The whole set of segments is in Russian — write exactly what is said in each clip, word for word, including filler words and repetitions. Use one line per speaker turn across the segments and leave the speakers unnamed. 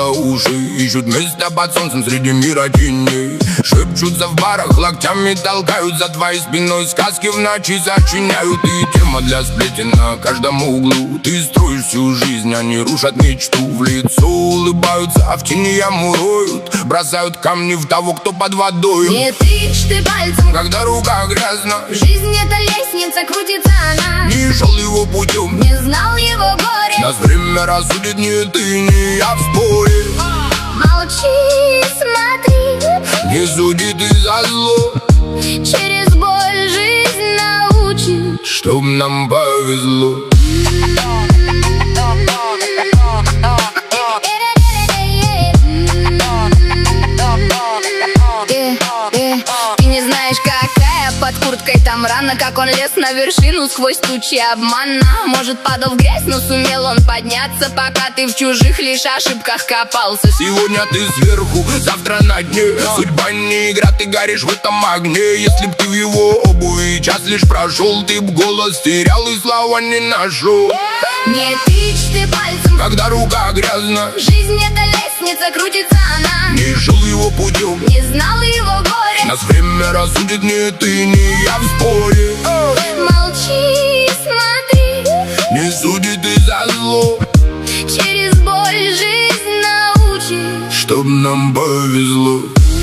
за уши, ищут место под солнцем среди мира теней. Шепчутся в барах, локтями толкают за твоей спиной, сказки в ночи сочиняют. И тема для сплетен на каждом углу. Ты строишь всю жизнь, они рушат мечту. В лицо улыбаются, а в тени яму роют, бросают камни в того, кто под водой.
Не тычь ты пальцем,
когда рука грязна.
Жизнь это лестница, крутится она.
Не шел его путем,
не знал его горе.
Нас время рассудит, не ты, не я в споре.
Молчи, смотри,
не суди ты за зло.
Через боль жизнь научит,
чтоб нам повезло.
Ты не знаешь, какая под курткой там рана, как он лез на вершину сквозь тучи обмана. Может, падал в грязь, но сумел он подняться, пока ты в чужих лишь ошибках копался.
Сегодня ты сверху, завтра на дне. Судьба не игра, ты горишь в этом огне. Если б ты в его обуви час лишь прошел, ты б голос терял и слова не нашел.
Не тычь ты пальцем,
когда рука грязна.
Жизнь это лестница, крутится она.
Не шел его путем,
не знал его горе.
Нас время рассудит, не ты, не я в споре.
Молчи, смотри,
не суди ты за зло.
Через боль жизнь научит,
чтоб нам повезло.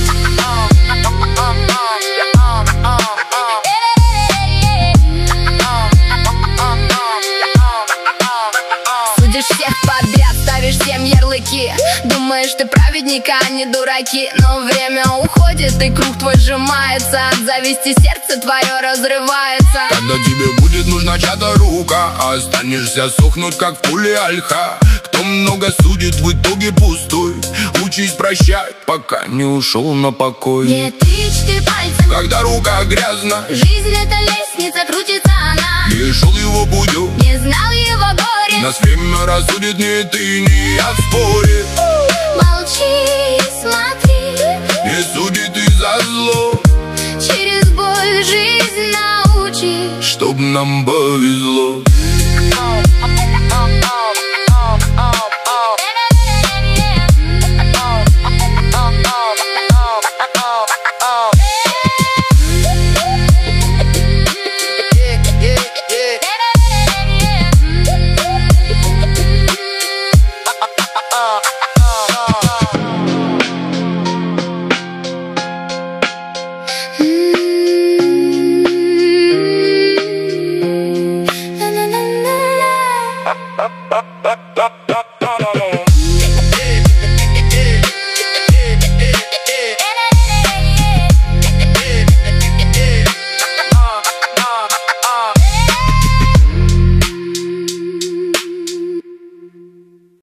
Судишь всех подряд, ставишь всем ярлыки. Думаешь, ты праведник, а не дураки. Но время уходит, и круг твой сжимается. От зависти сердце твое разрывается.
Когда тебе будет нужна чья-то рука, останешься сохнуть, как в пуле ольха. Кто много судит, в итоге пустой. Учись прощать, пока не ушел на покой.
Не тычь ты пальцем,
когда рука грязна.
Жизнь это лестница, крутится она.
Не шел его путем,
не знал его горе.
Нас время рассудит, не ты, не я в споре.
Молчи, смотри,
не суди ты за зло.
Через боль жизнь научит,
чтоб нам повезло.